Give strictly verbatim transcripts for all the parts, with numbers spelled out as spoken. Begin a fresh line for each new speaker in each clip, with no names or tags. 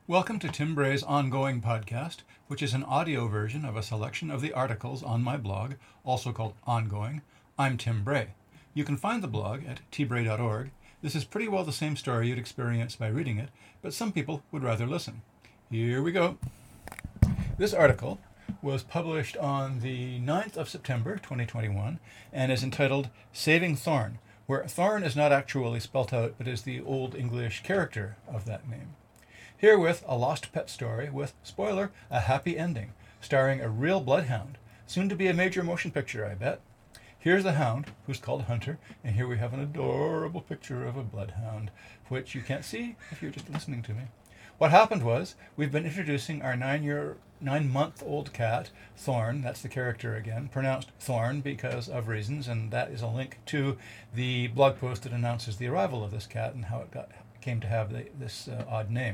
Welcome to Tim Bray's Ongoing podcast, which is an audio version of a selection of the articles on my blog, also called Ongoing. I'm Tim Bray. You can find the blog at t bray dot org. This is pretty well the same story you'd experience by reading it, but some people would rather listen. Here we go. This article was published on the ninth of September, twenty twenty-one, and is entitled Saving Thorn, where Thorn is not actually spelt out, but is the Old English character of that name. Herewith, a lost pet story with, spoiler, a happy ending, starring a real bloodhound, soon to be a major motion picture, I bet. Here's the hound, who's called Hunter, and here we have an adorable picture of a bloodhound, which you can't see if you're just listening to me. What happened was, we've been introducing our nine-year, nine-month-old cat, Thorn, that's the character again, pronounced Thorn because of reasons, and that is a link to the blog post that announces the arrival of this cat and how it got came to have the, this uh, odd name.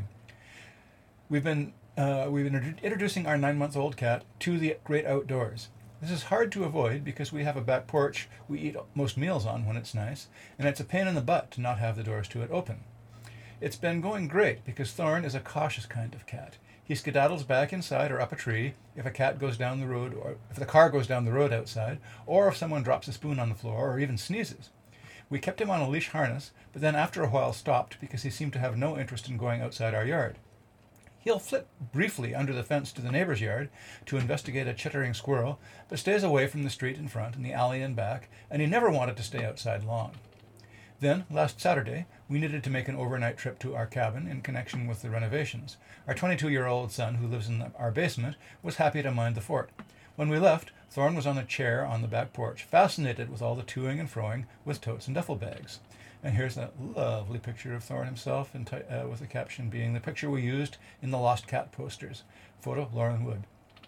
We've been uh, we've been introducing our nine-month-old cat to the great outdoors. This is hard to avoid because we have a back porch we eat most meals on when it's nice, and it's a pain in the butt to not have the doors to it open. It's been going great because Thorn is a cautious kind of cat. He skedaddles back inside or up a tree if a cat goes down the road, or if the car goes down the road outside, or if someone drops a spoon on the floor or even sneezes. We kept him on a leash harness, but then after a while stopped because he seemed to have no interest in going outside our yard. He'll flit briefly under the fence to the neighbor's yard to investigate a chittering squirrel, but stays away from the street in front and the alley in back, and he never wanted to stay outside long. Then, last Saturday, we needed to make an overnight trip to our cabin in connection with the renovations. Our twenty-two-year-old son, who lives in our basement, was happy to mind the fort. When we left, Thorn was on a chair on the back porch, fascinated with all the toing and froing with totes and duffel bags. And here's that lovely picture of Thorn himself, in t- uh, with the caption being the picture we used in the Lost Cat posters. Photo, Lauren Wood.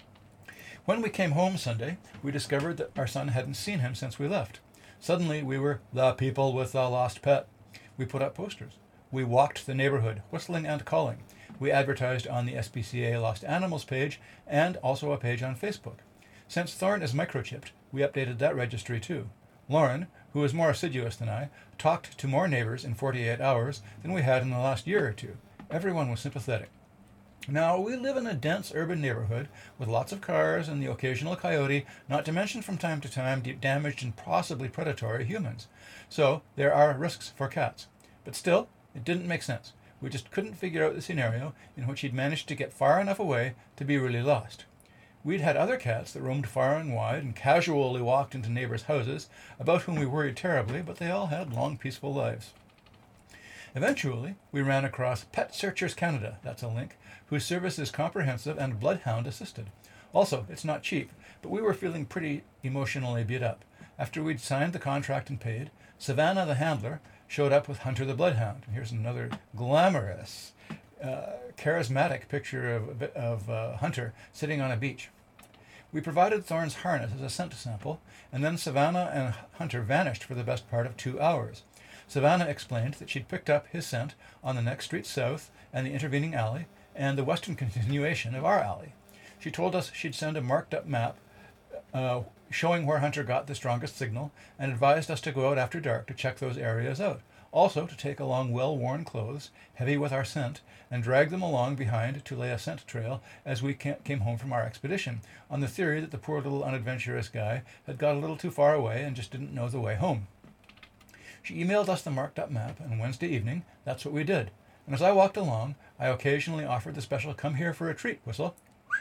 When we came home Sunday, we discovered that our son hadn't seen him since we left. Suddenly, we were the people with the lost pet. We put up posters. We walked the neighborhood, whistling and calling. We advertised on the S P C A Lost Animals page and also a page on Facebook. Since Thorn is microchipped, we updated that registry too. Lauren, who is more assiduous than I, talked to more neighbors in forty-eight hours than we had in the last year or two. Everyone was sympathetic. Now, we live in a dense urban neighborhood with lots of cars and the occasional coyote, not to mention from time to time damaged and possibly predatory humans. So, there are risks for cats. But still, it didn't make sense. We just couldn't figure out the scenario in which he'd managed to get far enough away to be really lost. We'd had other cats that roamed far and wide and casually walked into neighbors' houses, about whom we worried terribly, but they all had long, peaceful lives. Eventually, we ran across Pet Searchers Canada, that's a link, whose service is comprehensive and bloodhound assisted. Also, it's not cheap, but we were feeling pretty emotionally beat up. After we'd signed the contract and paid, Savannah the handler showed up with Hunter the bloodhound. And here's another glamorous, uh, charismatic picture of, of uh, Hunter sitting on a beach. We provided Thorn's harness as a scent sample, and then Savannah and Hunter vanished for the best part of two hours. Savannah explained that she'd picked up his scent on the next street south and the intervening alley, and the western continuation of our alley. She told us she'd send a marked-up map uh, showing where Hunter got the strongest signal, and advised us to go out after dark to check those areas out. Also to take along well-worn clothes, heavy with our scent, and drag them along behind to lay a scent trail as we came home from our expedition, on the theory that the poor little unadventurous guy had got a little too far away and just didn't know the way home. She emailed us the marked-up map, and Wednesday evening, that's what we did. And as I walked along, I occasionally offered the special come here for a treat whistle,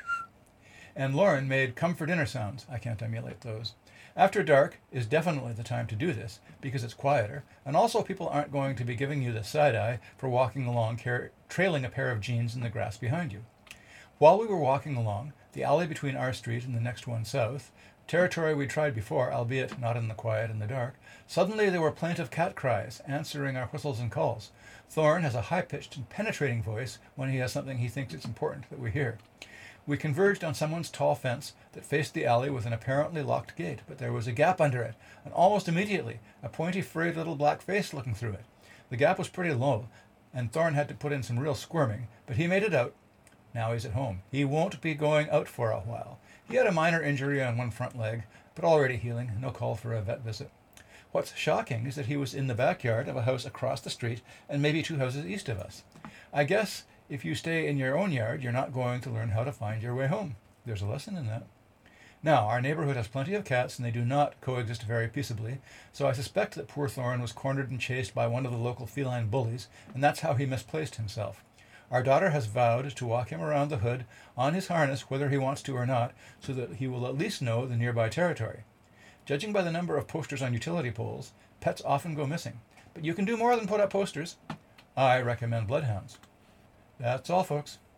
and Lauren made come for dinner sounds. I can't emulate those. After dark is definitely the time to do this, because it's quieter, and also people aren't going to be giving you the side-eye for walking along car- trailing a pair of jeans in the grass behind you. While we were walking along, the alley between our street and the next one south, territory we tried before, albeit not in the quiet and the dark, suddenly there were plaintive cat cries answering our whistles and calls. Thorn has a high-pitched and penetrating voice when he has something he thinks it's important that we hear. We converged on someone's tall fence that faced the alley with an apparently locked gate, but there was a gap under it, and almost immediately a pointy, furry little black face looking through it. The gap was pretty low, and Thorn had to put in some real squirming, but he made it out. Now he's at home. He won't be going out for a while. He had a minor injury on one front leg, but already healing, no call for a vet visit. What's shocking is that he was in the backyard of a house across the street and maybe two houses east of us. I guess If you stay in your own yard, you're not going to learn how to find your way home. There's a lesson in that. Now, our neighborhood has plenty of cats, and they do not coexist very peaceably, so I suspect that poor Thorin was cornered and chased by one of the local feline bullies, and that's how he misplaced himself. Our daughter has vowed to walk him around the hood on his harness, whether he wants to or not, so that he will at least know the nearby territory. Judging by the number of posters on utility poles, pets often go missing. But you can do more than put up posters. I recommend bloodhounds. That's all, folks.